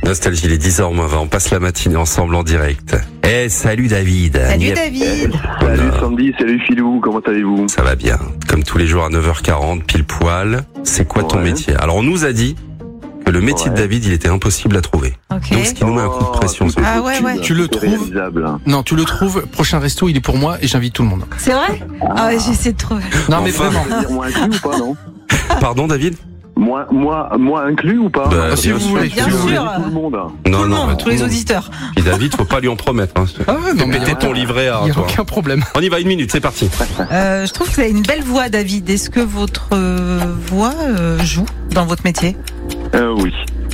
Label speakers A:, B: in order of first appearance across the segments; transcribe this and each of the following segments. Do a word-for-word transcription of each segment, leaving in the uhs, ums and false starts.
A: Nostalgie, les dix heures moins vingt, on passe la matinée ensemble en direct. Eh, salut David.
B: Salut
A: Yep.
B: David.
C: Salut Sandy, salut Philou, comment allez-vous?
A: Ça va bien. Comme tous les jours à neuf heures quarante, pile poil. C'est quoi ton
C: Ouais.
A: métier? Alors, on nous a dit que le métier
C: Ouais.
A: de David, il était impossible à trouver.
B: Ok.
A: Donc, ce qui nous met un coup de pression.
C: Oh,
A: ça.
B: Ah ouais, ouais.
D: Tu le
C: c'est
D: trouves
C: réalisable.
D: Non, tu le trouves. Prochain resto, il est pour moi et j'invite tout le monde.
B: C'est vrai? Ah ouais, j'essaie de trouver.
D: Non, mais
A: Enfin.
D: vraiment.
C: Ça veut dire moi inclus ou pas, non?
A: Pardon, David?
C: Moi, moi, moi inclus ou pas?
A: Bah,
D: si
A: bien
D: vous
A: sûr.
D: voulez.
B: Bien
D: si vous
B: sûr.
D: voulez.
C: Tout le monde.
A: Non,
B: Tout le
A: non,
B: monde,
A: bah,
B: tous les auditeurs.
A: Et David, faut pas lui en promettre. Hein.
D: Ah ouais, non, mais
A: Mettez ton livret à
D: il n'y a
A: toi.
D: aucun problème.
A: On y va, une minute, c'est parti.
B: Euh, je trouve que vous avez une belle voix, David. Est-ce que votre euh, voix euh, joue dans votre métier?
C: Euh, oui.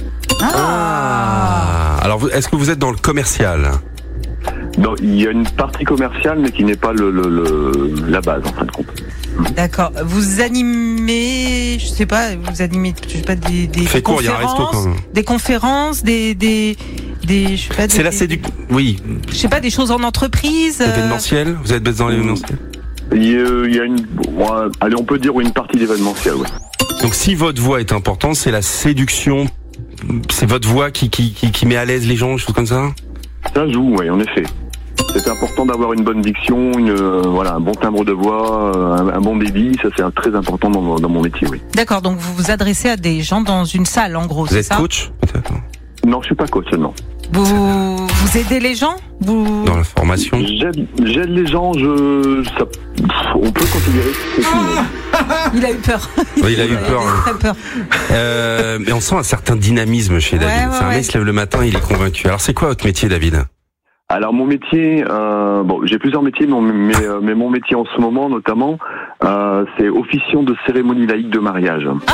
A: Ah. Alors, vous- est-ce que vous êtes dans le commercial?
C: Donc, il y a une partie commerciale, mais qui n'est pas le, le, le- la base, en fin de compte.
B: D'accord. Vous animez, je sais pas, vous animez, je sais pas, des, des
A: Fait court, il y a un resto
B: conférences,
A: quand même.
B: des conférences, des, des, des, je sais pas, des,
A: C'est la
B: des-
A: séduction. Oui.
B: je sais pas, des choses en entreprise. euh,
A: Événementiel? Vous êtes basé dans l'événementiel?
C: Il y a, il y a une, bon, allez, on peut dire une partie d'événementiel, oui.
A: Donc, si votre voix est importante, c'est la séduction. C'est votre voix qui, qui, qui, qui met à l'aise les gens, des choses comme ça?
C: Ça joue, oui, en effet. C'est important d'avoir une bonne diction, une, euh, voilà, un bon timbre de voix, euh, un, un bon débit. Ça, c'est très important dans, mon- dans mon métier, oui.
B: D'accord, donc vous vous adressez à des gens dans une salle, en gros,
A: Vous
B: c'est
A: êtes
B: ça?
A: coach, peut-être?
C: Non, je suis pas coach, non.
B: Vous, vous aidez les gens? Vous...
A: Dans la formation?
C: J'aide, j'aide les gens, je, ça, pff, on peut considérer que c'est tout le monde.
B: Il a eu peur.
A: Oui, il a eu peur. hein.
B: Très peur.
A: Euh, mais on sent un certain dynamisme chez
B: Ouais,
A: David.
B: ouais,
A: C'est un
B: ouais.
A: mec qui se lève le matin, il est convaincu. Alors, c'est quoi votre métier, David?
C: Alors mon métier, euh, bon, j'ai plusieurs métiers, mais, mais, euh, mais mon métier en ce moment, notamment, euh, c'est officiant de cérémonie laïque de mariage.
A: Oh,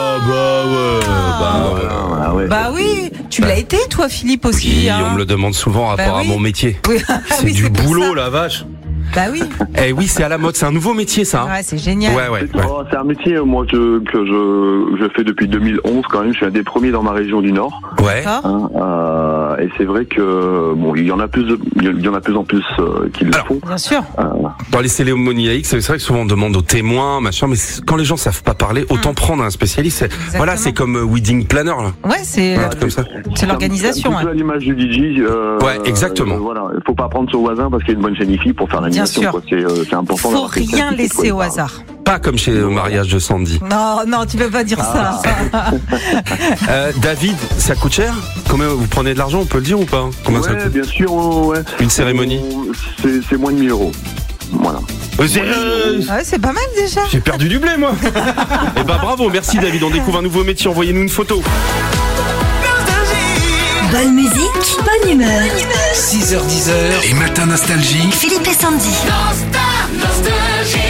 A: bah ouais, bah ouais.
C: Ah ouais.
B: Bah oui, tu l'as été, toi, Philippe, aussi.
A: Oui,
B: hein.
A: on me le demande souvent en
B: Bah
A: rapport
B: oui.
A: à mon métier.
B: Oui.
A: C'est
B: Oui,
A: du
B: pour
A: boulot,
B: ça.
A: la vache.
B: Bah oui.
A: Eh oui, c'est à la mode, c'est un nouveau métier, ça. hein.
B: Ouais, c'est génial.
A: Ouais, ouais,
C: C'est,
A: ouais.
C: oh, c'est un métier, moi, que, que je, je fais depuis deux mille onze quand même. Je suis un des premiers dans ma région du Nord.
A: Ouais.
B: D'accord.
C: Hein, euh, et c'est vrai que bon, il y en a plus, de, il y en a plus en plus euh, qui le
A: Alors,
C: font.
B: Bien sûr.
C: Euh,
A: Dans les cérémonies laïques, c'est vrai que souvent on demande aux témoins, machin, mais c'est- quand les gens savent pas parler, autant
B: Mm.
A: prendre un spécialiste. C'est- Voilà, c'est comme euh, wedding planner, là.
B: Ouais, c'est
A: Un truc comme ça.
B: c'est l'organisation.
C: C'est un petit peu
B: hein.
C: à l'image du D J. Euh,
A: Ouais, exactement.
C: euh, voilà, il faut pas prendre son voisin parce qu'il y a une bonne chaîne pour faire l'animation.
B: sûr.
C: Quoi. C'est, euh, c'est important.
B: Faut
C: d'avoir quelqu'un
B: rien
C: qui sait de
B: laisser
C: quoi il
B: au
C: parle.
B: hasard.
A: Pas comme chez le mariage de Sandy.
B: Non, non, tu peux pas dire
C: Ah.
B: ça.
A: Euh, David, ça coûte cher? Combien vous prenez de l'argent, on peut le dire ou pas? Combien ça
C: Ouais,
A: coûte?
C: bien sûr. Ouais.
A: Une cérémonie?
C: On- C'est, c'est moins de mille euros. Voilà.
A: Euh, c'est- euh,
B: Ah ouais, c'est pas mal déjà.
A: J'ai perdu du blé, moi. Eh ben bravo, merci David. On découvre un nouveau métier. Envoyez-nous une photo.
E: Bonne musique, bonne humeur.
F: six heures dix, les matins nostalgie.
E: Philippe et Sandy.
G: Nostalgie.